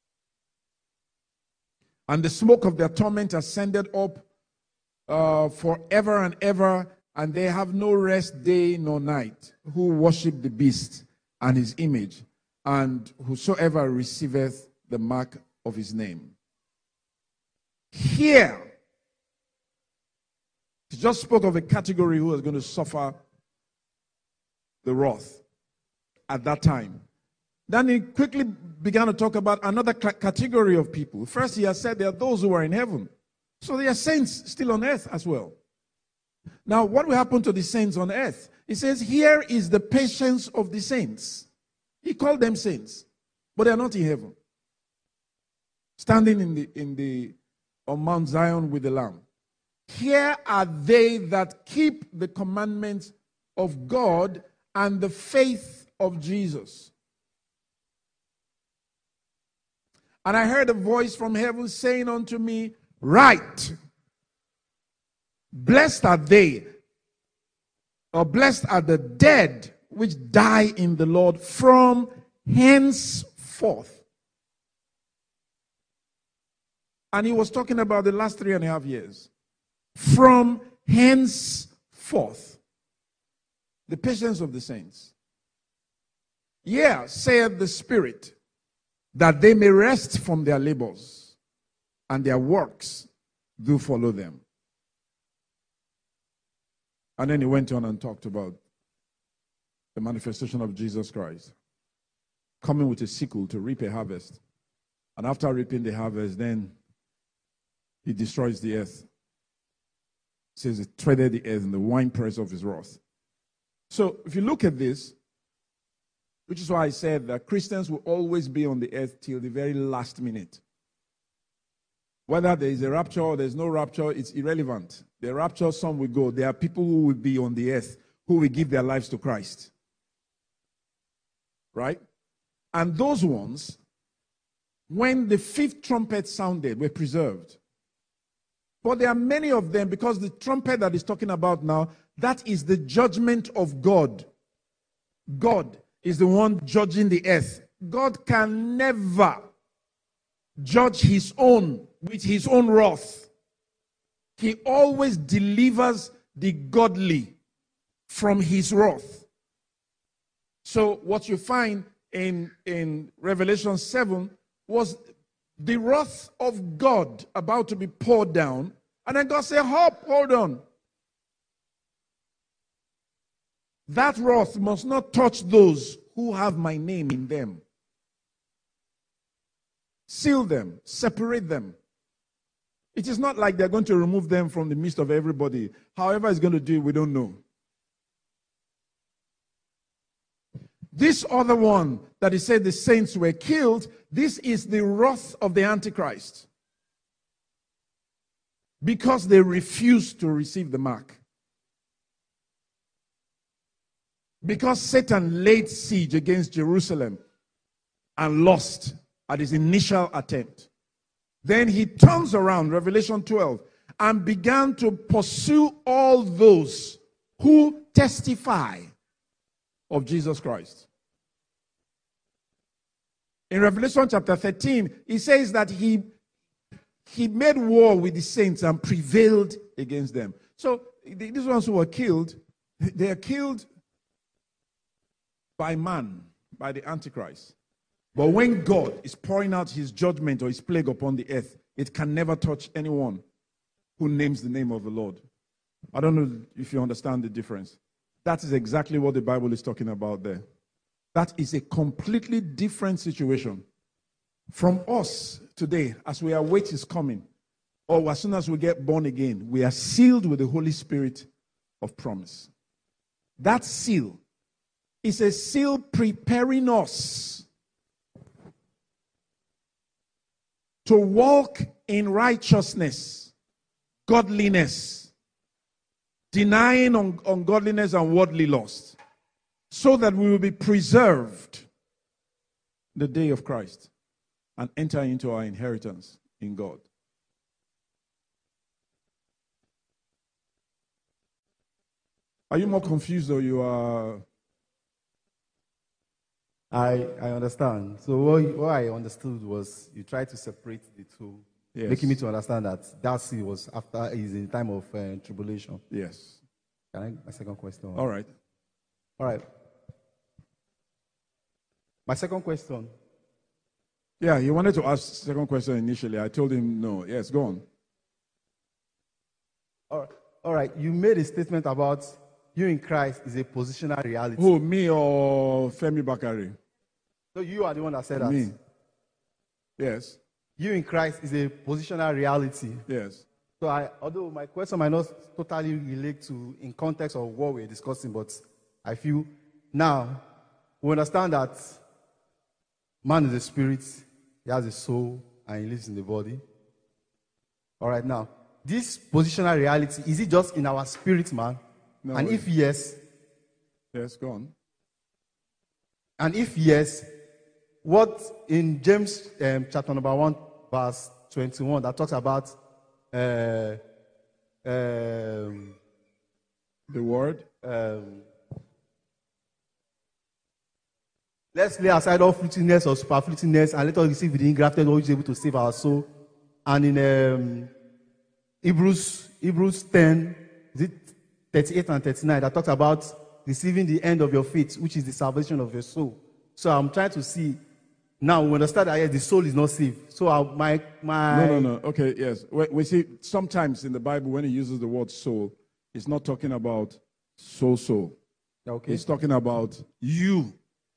And the smoke of their torment ascended up forever and ever, and they have no rest day nor night, who worship the beast and his image, and whosoever receiveth the mark of his name. Here, he just spoke of a category who was going to suffer the wrath at that time. Then he quickly began to talk about another category of people. First, he has said there are those who are in heaven. So there are saints still on earth as well. Now, what will happen to the saints on earth? He says, here is the patience of the saints. He called them saints, but they are not in heaven. Standing on Mount Zion with the Lamb. Here are they that keep the commandments of God and the faith of Jesus. And I heard a voice from heaven saying unto me, Write, blessed are they, or blessed are the dead which die in the Lord from henceforth. And he was talking about the last 3.5 years. From henceforth. The patience of the saints. Yeah, saith the Spirit, that they may rest from their labors, and their works do follow them. And then he went on and talked about the manifestation of Jesus Christ, coming with a sickle to reap a harvest. And after reaping the harvest, then he destroys the earth. It says he treaded the earth in the winepress of his wrath. So if you look at this, which is why I said that Christians will always be on the earth till the very last minute. Whether there is a rapture or there is no rapture, it's irrelevant. The rapture, some will go. There are people who will be on the earth who will give their lives to Christ. Right? And those ones, when the 5th trumpet sounded, were preserved. But there are many of them, because the trumpet that he's talking about now, that is the judgment of God. God is the one judging the earth. God can never judge his own with his own wrath. He always delivers the godly from his wrath. So what you find in Revelation 7, was the wrath of God about to be poured down. And then God said, hold on. That wrath must not touch those who have my name in them. Seal them, separate them. It is not like they're going to remove them from the midst of everybody. However he's going to do it, we don't know. This other one that he said the saints were killed, this is the wrath of the Antichrist. Because they refused to receive the mark. Because Satan laid siege against Jerusalem and lost at his initial attempt. Then he turns around, Revelation 12, and began to pursue all those who testify of Jesus Christ. In Revelation chapter 13, he says that he made war with the saints and prevailed against them. So these ones who were killed, they are killed by man, by the Antichrist. But when God is pouring out his judgment or his plague upon the earth, it can never touch anyone who names the name of the Lord. I don't know if you understand the difference. That is exactly what the Bible is talking about there. That is a completely different situation from us today as we await his coming, or as soon as we get born again. We are sealed with the Holy Spirit of promise. That seal is a seal preparing us to walk in righteousness, godliness, denying ungodliness and worldly lust, so that we will be preserved the day of Christ and enter into our inheritance in God. Are you more confused or you are? I understand. So what I understood was you tried to separate the two, Yes. making me to understand that seal was is in time of tribulation. Yes. Can I, my second question? All right. All right. My second question. Yeah, he wanted to ask the second question initially. I told him no. Yes, go on. All right. You made a statement about you in Christ is a positional reality. Who, me or Femi Bakari? So you are the one that said that. Me. Yes. You in Christ is a positional reality. Yes. So although my question might not totally relate to in context of what we're discussing, but I feel now we understand that man is a spirit, he has a soul, and he lives in the body. All right, now, this positional reality, is it just in our spirit, man? No. And if yes, Yes, go on. and if yes, what in James chapter number 1, verse 21, that talks about The word. let's lay aside all fleetingness or superfluitiness and let us receive the engrafted who is able to save our soul. And in Hebrews 10, is it 38 and 39, that talks about receiving the end of your faith, which is the salvation of your soul. So I'm trying to see, now we understand that yes, the soul is not saved. So No. Okay, yes. We see sometimes in the Bible when it uses the word soul, it's not talking about soul. Okay. It's talking about you.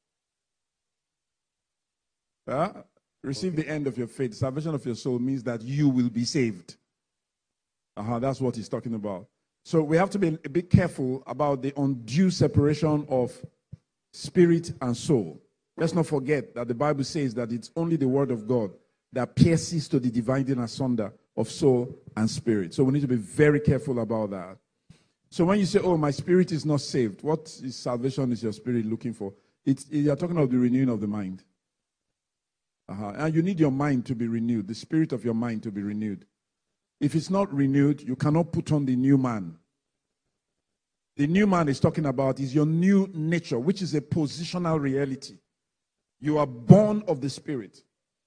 Receive the end of your faith. Salvation of your soul means that you will be saved. That's what he's talking about. So we have to be a bit careful about the undue separation of spirit and soul. Let's not forget that the Bible says that it's only the word of God that pierces to the dividing asunder of soul and spirit. So we need to be very careful about that. So when you say, oh, my spirit is not saved, what is salvation is your spirit looking for? You're talking about the renewing of the mind. And you need your mind to be renewed, the spirit of your mind to be renewed. If it's not renewed, you cannot put on the new man. The new man is talking about is your new nature, which is a positional reality. You are born of the Spirit.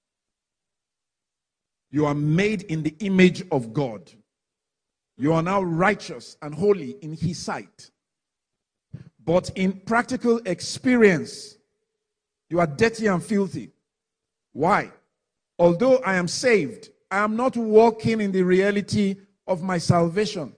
You are made in the image of God. You are now righteous and holy in His sight. But in practical experience, you are dirty and filthy. Why? Although I am saved, I am not walking in the reality of my salvation.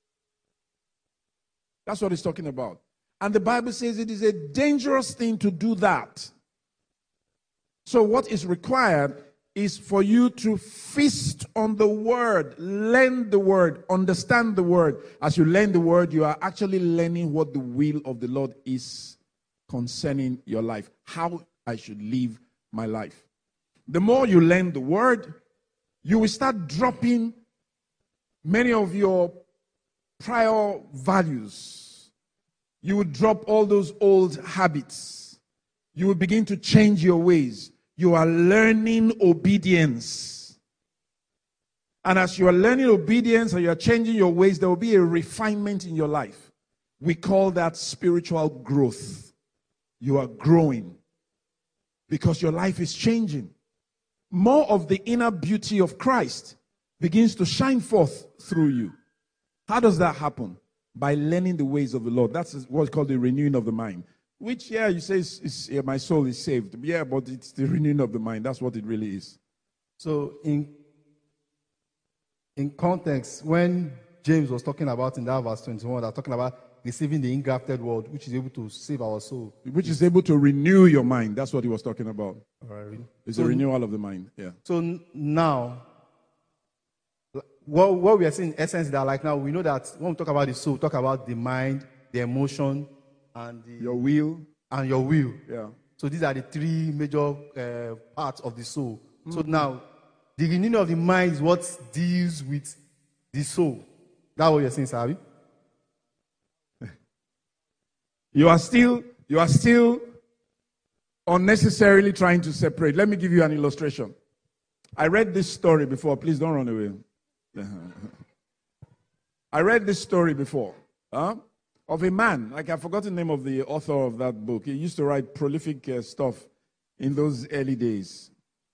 That's what he's talking about. And the Bible says it is a dangerous thing to do that. So what is required is for you to feast on the word, learn the word, understand the word. As you learn the word, you are actually learning what the will of the Lord is concerning your life, how I should live my life. The more you learn the word, you will start dropping many of your prior values. You will drop all those old habits. You will begin to change your ways. You are learning obedience. And as you are learning obedience and you are changing your ways, there will be a refinement in your life. We call that spiritual growth. You are growing because your life is changing. More of the inner beauty of Christ begins to shine forth through you. How does that happen? By learning the ways of the Lord. That's what's called the renewing of the mind. Which, you say, my soul is saved. Yeah, but it's the renewing of the mind. That's what it really is. So, in context, when James was talking about in that verse 21, they're talking about receiving the engrafted word, which is able to save our soul. Which is able to renew your mind. That's what he was talking about. All right. It's a renewal of the mind. Yeah. So now, what we are saying in essence is that like now, we know that when we talk about the soul, we talk about the mind, the emotion, and your will. And your will. Yeah. So these are the three major parts of the soul. Mm-hmm. So now, the renewing of the mind is what deals with the soul. That's what you're saying, Sabi? You are still unnecessarily trying to separate. Let me give you an illustration. I read this story before. Please don't run away. I read this story before of a man. Like, I've forgotten the name of the author of that book. He used to write prolific stuff in those early days.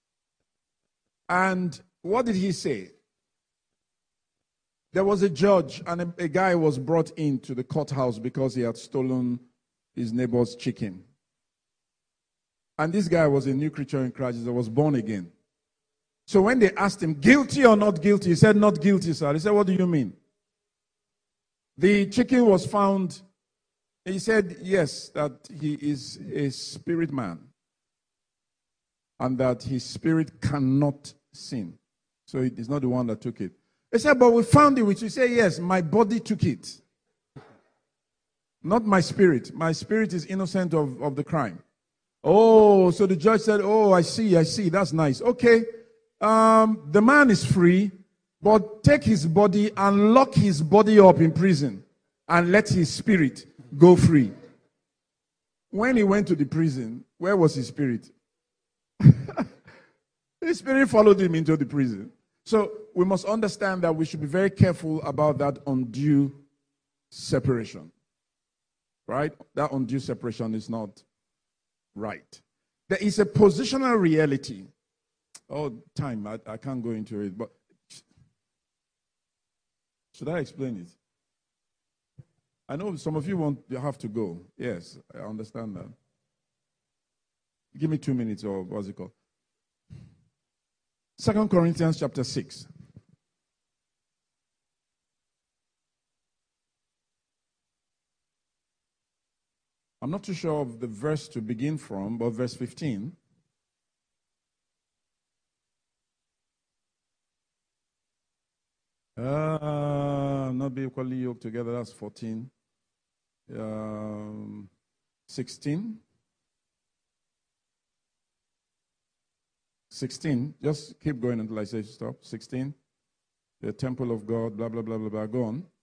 And what did he say? There was a judge, and a guy was brought into the courthouse because he had stolen his neighbor's chicken. And this guy was a new creature in Christ. He was born again. So when they asked him, guilty or not guilty, he said, not guilty, sir. He said, what do you mean? The chicken was found. He said, yes, that he is a spirit man. And that his spirit cannot sin. So it is not the one that took it. He said, but we found it, which he said, yes, my body took it. Not my spirit. My spirit is innocent of the crime. Oh, so the judge said, oh, I see. That's nice. Okay. The man is free, but take his body and lock his body up in prison and let his spirit go free. When he went to the prison, where was his spirit? His spirit followed him into the prison. So we must understand that we should be very careful about that undue separation. Right? That undue separation is not right. There is a positional reality. Oh, time. I can't go into it. But should I explain it? I know some of you have to go. Yes, I understand that. Give me 2 minutes, or what's it called? 2 Corinthians chapter 6. I'm not too sure of the verse to begin from, but verse 15. Not be equally yoked together, that's 14. 16. 16. Just keep going until I say stop. 16. The temple of God, blah, blah, blah, blah, blah. Go on.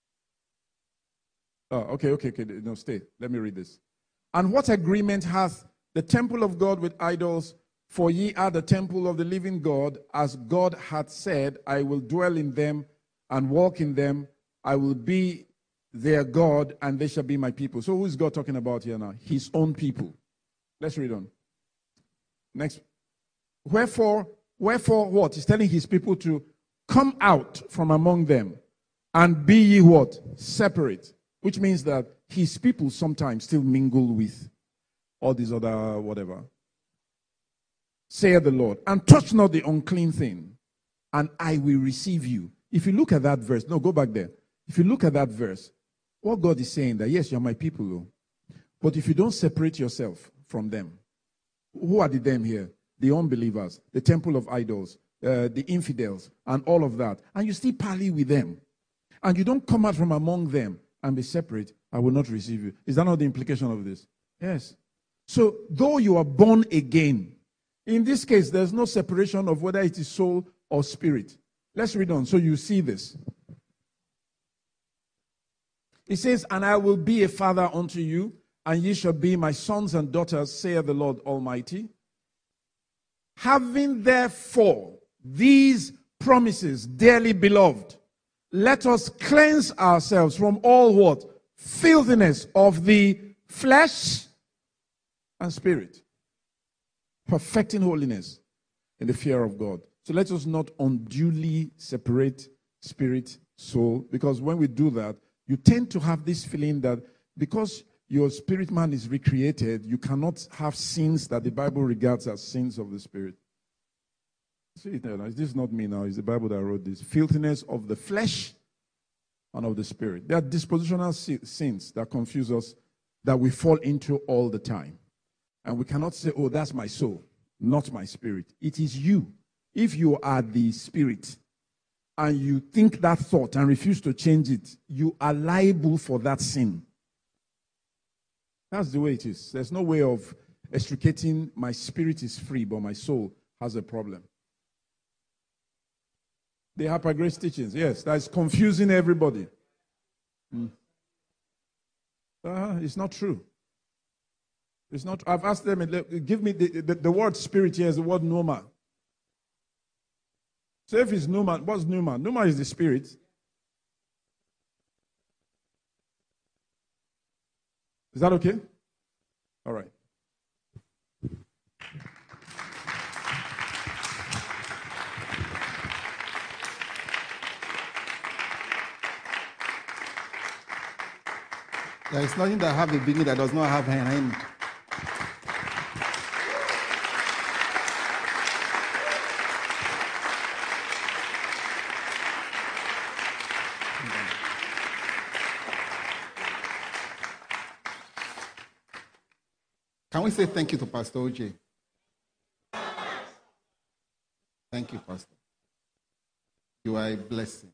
Oh, okay. No, stay. Let me read this. And what agreement hath the temple of God with idols? For ye are the temple of the living God, as God hath said, I will dwell in them and walk in them. I will be their God, and they shall be my people. So who is God talking about here now? His own people. Let's read on. Next. Wherefore what? He's telling his people to come out from among them and be ye what? Separate. Which means that his people sometimes still mingle with all these other whatever. saith the Lord, and touch not the unclean thing, and I will receive you. If you look at that verse, no, go back there. If you look at that verse, what God is saying that, yes, you're my people, though. But if you don't separate yourself from them, who are the them here? The unbelievers, the temple of idols, the infidels, and all of that. And you still parley with them. And you don't come out from among them and be separate, I will not receive you. Is that not the implication of this? Yes. So, though you are born again, in this case, there's no separation of whether it is soul or spirit. Let's read on so you see this. It says, and I will be a father unto you, and ye shall be my sons and daughters, saith the Lord Almighty. Having therefore these promises, dearly beloved, let us cleanse ourselves from all what? Filthiness of the flesh and spirit, perfecting holiness in the fear of God. So let us not unduly separate spirit, soul, because when we do that, you tend to have this feeling that because your spirit man is recreated, you cannot have sins that the Bible regards as sins of the spirit. See, this is not me now, it's the Bible that wrote this. Filthiness of the flesh and of the spirit. There are dispositional sins that confuse us, that we fall into all the time. And we cannot say, oh, that's my soul, not my spirit. It is you. If you are the spirit and you think that thought and refuse to change it, you are liable for that sin. That's the way it is. There's no way of extricating my spirit is free, but my soul has a problem. The hyper-grace teachings, yes, that is confusing everybody. It's not true. It's not. I've asked them, give me the word spirit here is the word pneuma. So if it's pneuma, what's pneuma? Pneuma is the spirit. Is that okay? All right. There is nothing that have a beginning that does not have an end. Can we say thank you to Pastor OJ? Thank you, Pastor. You are a blessing.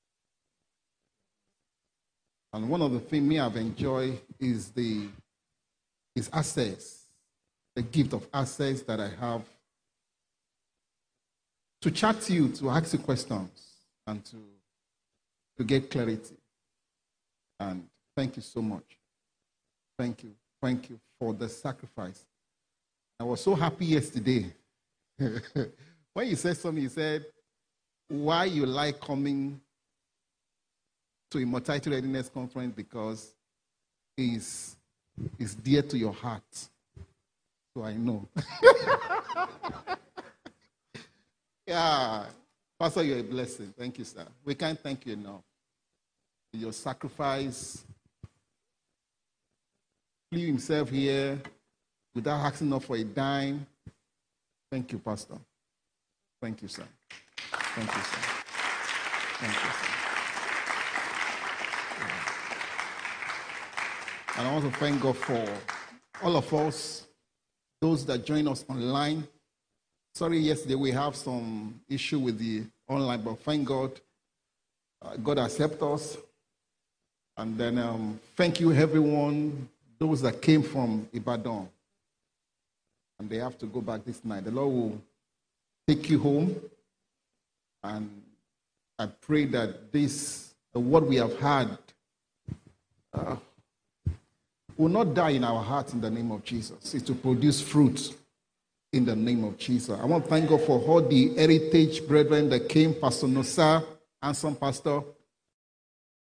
And one of the things me I've enjoyed is access, the gift of access that I have to chat to you, to ask you questions, and to get clarity. And thank you so much. Thank you. Thank you for the sacrifice. I was so happy yesterday. When you said something, you said, why you like coming to Immortality Readiness Conference, because it's dear to your heart. So I know. Yeah. Pastor, you're a blessing. Thank you, sir. We can't thank you enough. Your sacrifice, flew himself here without asking enough for a dime. Thank you, Pastor. Thank you, sir. Thank you, sir. Thank you, sir. And I want to thank God for all of us, those that join us online. Sorry, yesterday we have some issue with the online, but thank God, God accepts us. And then thank you, everyone, those that came from Ibadan. And they have to go back this night. The Lord will take you home. And I pray that what we have had, will not die in our hearts in the name of Jesus. It's to produce fruit in the name of Jesus. I want to thank God for all the heritage brethren that came, Pastor Nosa, Anson Pastor,